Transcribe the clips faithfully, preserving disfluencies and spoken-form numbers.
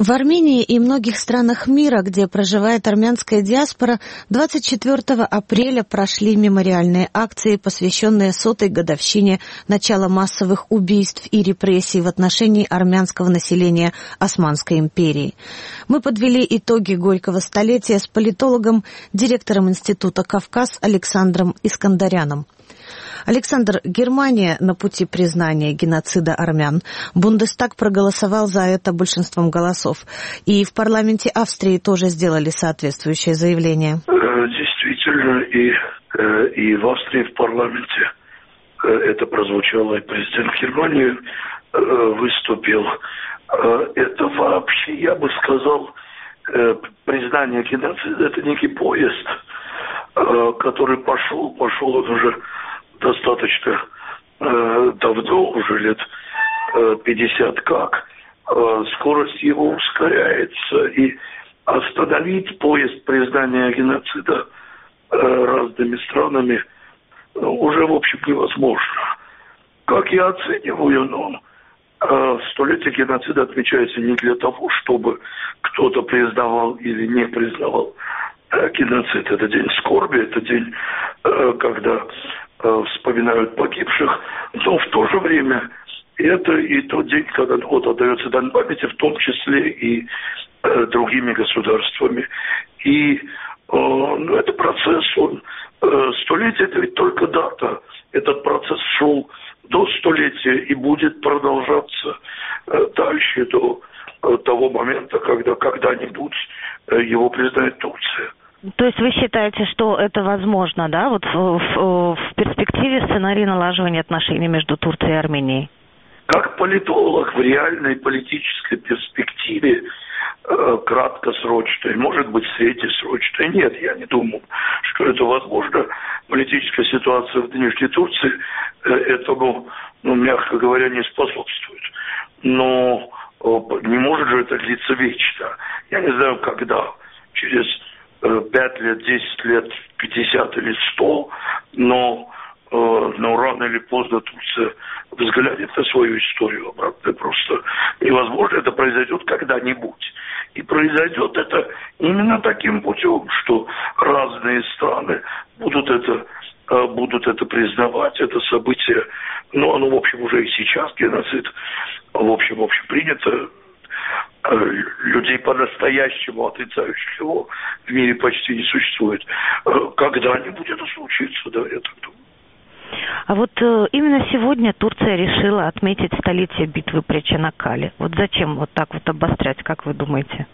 В Армении и многих странах мира, где проживает армянская диаспора, двадцать четвёртого апреля прошли мемориальные акции, посвященные сотой годовщине начала массовых убийств и репрессий в отношении армянского населения Османской империи. Мы подвели итоги горького столетия с политологом, директором Института «Кавказ» Александром Искандаряном. Александр, Германия на пути признания геноцида армян. Бундестаг проголосовал за это большинством голосов. И в парламенте Австрии тоже сделали соответствующее заявление. Действительно, и, и в Австрии в парламенте это прозвучало, и президент Германии выступил. Это вообще, я бы сказал, признание геноцида, это некий поезд, который пошел, пошел он уже достаточно э, давно, уже лет э, пятьдесят как, э, скорость его ускоряется, и остановить поезд признания геноцида э, разными странами э, уже, в общем, невозможно. Как я оцениваю, ну, э, столетие геноцида отмечается не для того, чтобы кто-то признавал или не признавал э, геноцид. Это день скорби, это день, э, когда вспоминают погибших, но в то же время это и тот день, когда год отдается дань памяти, в том числе и э, другими государствами. И э, ну, это процесс, он, э, столетие это ведь только дата. Этот процесс шел до столетия и будет продолжаться э, дальше, до э, того момента, когда когда-нибудь э, его признает Турция. То есть вы считаете, что это возможно, да, вот в, в, в перспективе сценария налаживания отношений между Турцией и Арменией? Как политолог в реальной политической перспективе, э, краткосрочной, может быть, среднесрочной, нет, я не думаю, что это возможно. Политическая ситуация в нынешней Турции э, этому, ну, мягко говоря, не способствует. Но э, не может же это длиться вечно. Я не знаю, когда, через пять лет, десять лет, пятьдесят или сто, но, э, но рано или поздно Турция взглянет на свою историю обратно. Просто невозможно, это произойдет когда-нибудь. И произойдет это именно таким путем, что разные страны будут это, э, будут это признавать, это событие. Но оно, в общем, уже и сейчас, геноцид, в общем, в общем, принято. Людей по-настоящему отрицающих его в мире почти не существует. Когда-нибудь это случится, да, я так думаю. А вот э, именно сегодня Турция решила отметить столетие битвы при Чанаккале. Вот зачем вот так вот обострять, как вы думаете?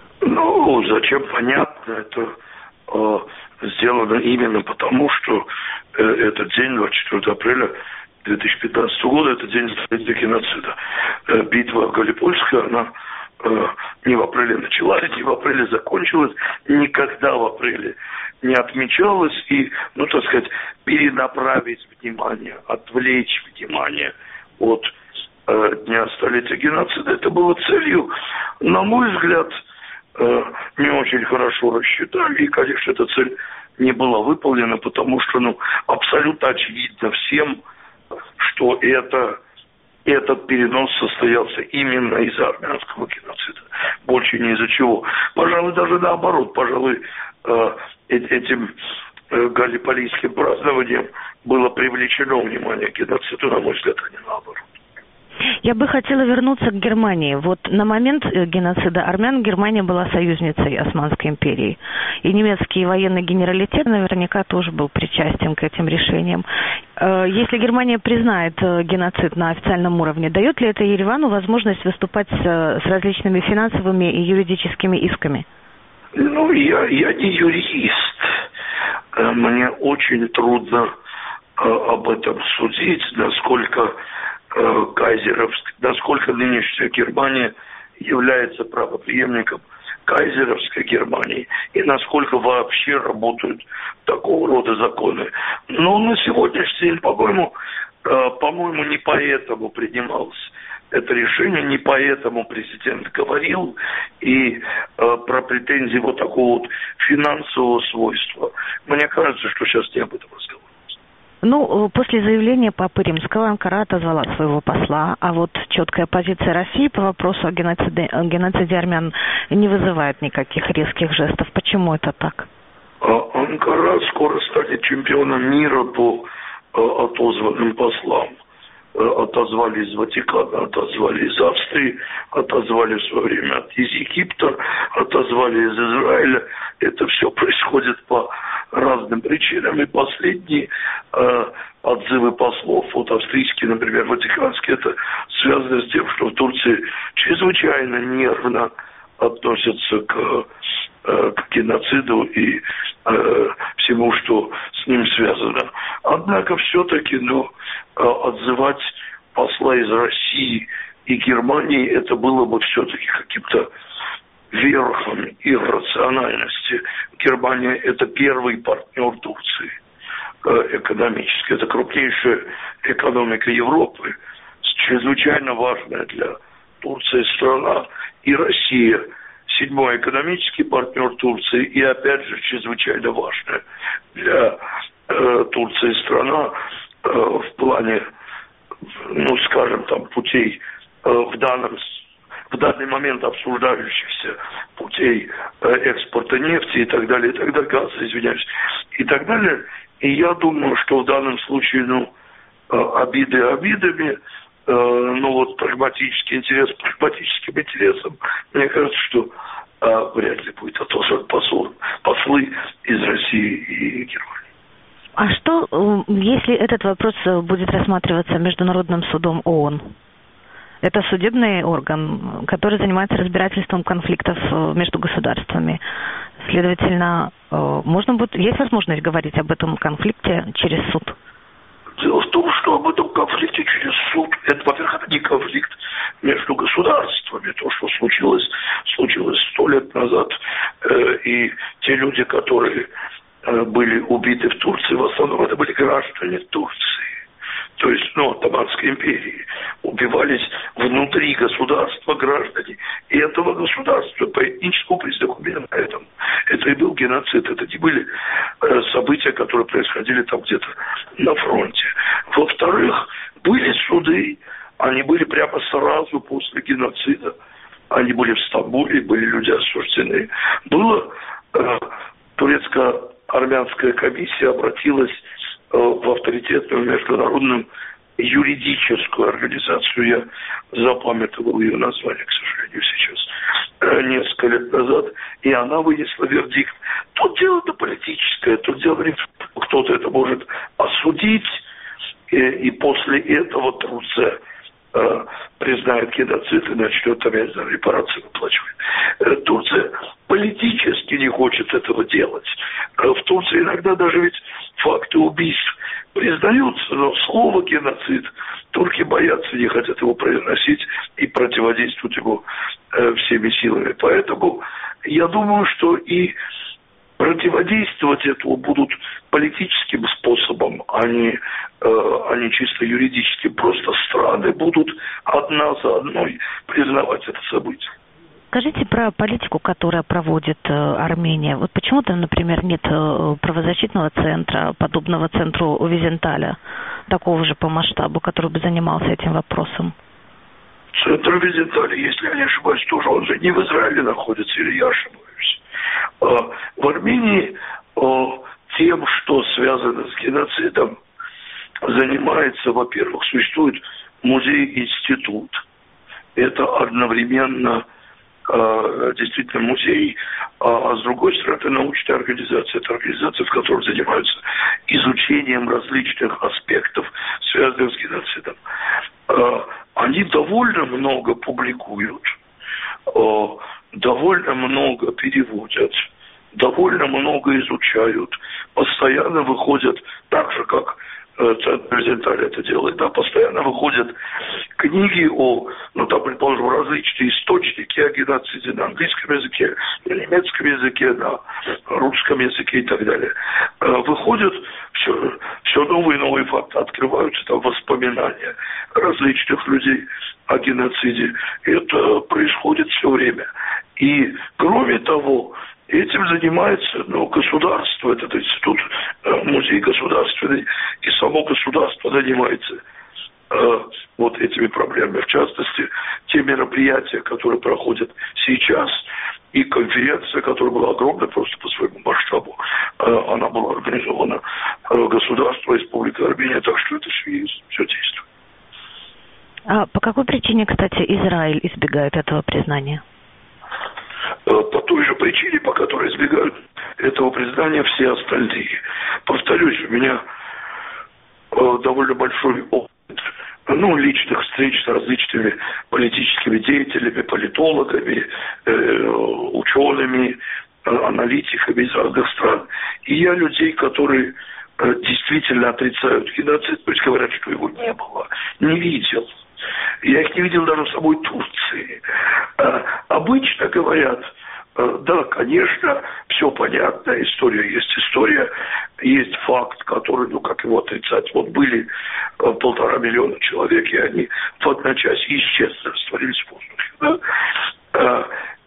Ну, зачем, понятно. Это э, сделано именно потому, что э, этот день, двадцать четвёртого апреля две тысячи пятнадцатого года, это день столетия геноцида. Э, битва Галипольская, она не в апреле началась, не в апреле закончилась, никогда в апреле не отмечалась. И, ну, так сказать, перенаправить внимание, отвлечь внимание от э, Дня столетия геноцида, это было целью, на мой взгляд, э, не очень хорошо рассчитали. И, конечно, эта цель не была выполнена, потому что, ну, абсолютно очевидно всем, что это... Этот перенос состоялся именно из-за армянского геноцида. Больше ни из-за чего. Пожалуй, даже наоборот. Пожалуй, э, этим э, галлиполийским празднованием было привлечено внимание к геноциду, на мой взгляд, а не наоборот. Я бы хотела вернуться к Германии. Вот на момент геноцида армян Германия была союзницей Османской империи. И немецкий военный генералитет наверняка тоже был причастен к этим решениям. Если Германия признает геноцид на официальном уровне, дает ли это Еревану возможность выступать с различными финансовыми и юридическими исками? Ну, я, я не юрист. Мне очень трудно об этом судить, насколько... Кайзеровск, насколько нынешняя Германия является правопреемником кайзеровской Германии и насколько вообще работают такого рода законы. Но на сегодняшний день, по-моему, по-моему, не поэтому принималось это решение, не поэтому президент говорил и про претензии вот такого вот финансового свойства. Мне кажется, что сейчас не об этом разговор. Ну, после заявления Папы Римского Анкара отозвала своего посла, а вот четкая позиция России по вопросу о геноциде, о геноциде армян не вызывает никаких резких жестов. Почему это так? Анкара скоро станет чемпионом мира по отозванным послам. Отозвали из Ватикана, отозвали из Австрии, отозвали в свое время из Египта, отозвали из Израиля. Это все происходит по разным причинам. И последние э, отзывы послов, вот австрийские, например, ватиканские, это связано с тем, что в Турции чрезвычайно нервно относятся к, э, к геноциду и э, всему, что с ним связано. Однако все-таки, ну, отзывать посла из России и Германии, это было бы все-таки каким-то верхом иррациональности. Германия – это первый партнер Турции экономически. Это крупнейшая экономика Европы, чрезвычайно важная для Турции страна. И Россия – седьмой экономический партнер Турции и, опять же, чрезвычайно важная для э, Турции страна э, в плане, ну, скажем, там, путей э, в данном в данный момент обсуждающихся путей э, экспорта нефти и так далее, и так далее, газа, извиняюсь, и так далее. И я думаю, что в данном случае, ну, э, обиды обидами, э, ну, вот прагматический интерес прагматическим интересом, мне кажется, что э, вряд ли будет отозван посол, послы из России и Германии. А что, если этот вопрос будет рассматриваться Международным судом ООН? Это судебный орган, который занимается разбирательством конфликтов между государствами. Следовательно, можно будет, есть возможность говорить об этом конфликте через суд? Дело в том, что об этом конфликте через суд, это, во-первых, это не конфликт между государствами. То, что случилось, случилось сто лет назад, э, и те люди, которые э, были убиты в Турции, в основном это были граждане Турции. То есть, ну, Оттоманской империи, убивались внутри государства граждане и этого государства по этническому признаку. Поэтому это и был геноцид, это не были э, события, которые происходили там где-то на фронте. Во-вторых, были суды, они были прямо сразу после геноцида, они были в Стамбуле, были люди осуждены. Была э, турецко-армянская комиссия, обратилась в авторитетную международную юридическую организацию. Я запамятовал ее название, к сожалению, сейчас, несколько лет назад, и она вынесла вердикт. Тут дело-то политическое, тут дело, кто-то это может осудить, и, и после этого Турция э, признает геноцид и начнет опять за репарации выплачивать. Э, Турция политически не хочет этого делать. Э, в Турции иногда даже ведь факты убийств признаются, но слово «геноцид» турки боятся, не хотят его произносить и противодействуют ему э, всеми силами. Поэтому я думаю, что и противодействовать этому будут политическим способом, а не, э, а не чисто юридическим. Просто страны будут одна за одной признавать это событие. Скажите про политику, которая проводит э, Армения. Вот почему там, например, нет э, правозащитного центра, подобного центру у Визенталя, такого же по масштабу, который бы занимался этим вопросом? Центр Визенталя, если я не ошибаюсь, тоже он же не в Израиле находится, или я ошибаюсь. А в Армении а, тем, что связано с геноцидом, занимается, во-первых, существует музей-институт. Это одновременно действительно музей, а с другой стороны это научная организация. Это организация, в которой занимаются изучением различных аспектов, связанных с геноцидом. Они довольно много публикуют, довольно много переводят, довольно много изучают, постоянно выходят, так же как Центр Визенталя это делает, да, постоянно выходят книги о, ну, там, предположим, различные источники о геноциде на английском языке, на немецком языке, на русском языке и так далее. Выходят все, все новые и новые факты, открываются там воспоминания различных людей о геноциде. Это происходит все время. И, кроме того, Этим занимается ну, государство, этот институт, музей государственный, и само государство занимается э, вот этими проблемами. В частности, те мероприятия, которые проходят сейчас, и конференция, которая была огромная просто по своему масштабу, э, она была организована э, государством Республики Армения, так что это все есть, все действует. А по какой причине, кстати, Израиль избегает этого признания? По той же причине, по которой избегают этого признания все остальные. Повторюсь, у меня э, довольно большой опыт ну, личных встреч с различными политическими деятелями, политологами, э, учеными, э, аналитиками из разных стран. И я людей, которые э, действительно отрицают геноцид, то есть говорят, что его не было, не видел. Я их не видел даже в самой Турции. А, обычно говорят, да, конечно, все понятно, история есть история, есть факт, который, ну, как его отрицать, вот были полтора миллиона человек, и они в одночасье исчезли, растворились в воздухе. Да? А,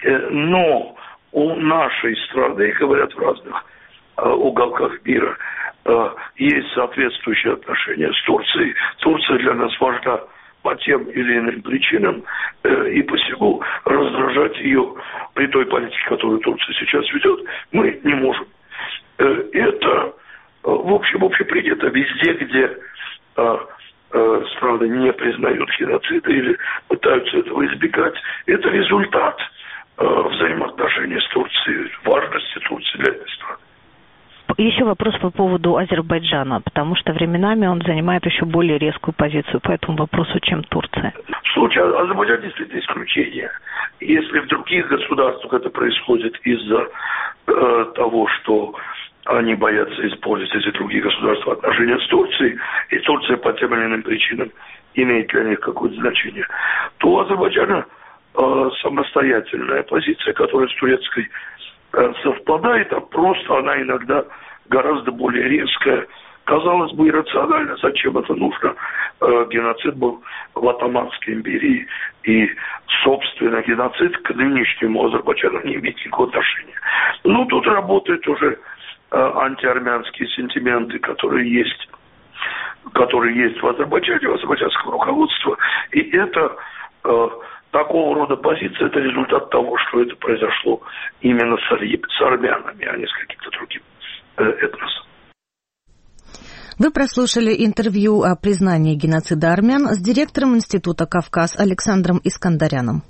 но у нашей страны, говорят в разных а, уголках мира, а, есть соответствующие отношения с Турцией. Турция для нас важна по тем или иным причинам, э, и посему раздражать ее при той политике, которую Турция сейчас ведет, мы не можем. Э, это, э, в общем, общепринято везде, где э, э, страны не признают геноцида или пытаются этого избегать. Это результат э, взаимоотношений с Турцией, важности Турции для этой страны. Еще вопрос по поводу Азербайджана, потому что временами он занимает еще более резкую позицию по этому вопросу, чем Турция. Слушай, Азербайджан действительно исключение. Если в других государствах это происходит из-за э, того, что они боятся использовать эти другие государства отношения с Турцией, и Турция по тем или иным причинам имеет для них какое-то значение, то у Азербайджана э, самостоятельная позиция, которая с турецкой э, совпадает, а просто она иногда гораздо более резкая. Казалось бы, иррационально, зачем это нужно. Э, геноцид был в Отоманской империи, и, собственно, геноцид к нынешнему Азербайджану не имеет никакого отношения. Ну, тут работают уже э, антиармянские сентименты, которые есть, которые есть в Азербайджане, в азербайджанском руководстве, и это э, такого рода позиция, это результат того, что это произошло именно с, с армянами, а не с каким-то другим э, этносом. Вы прослушали интервью о признании геноцида армян с директором Института «Кавказ» Александром Искандаряном.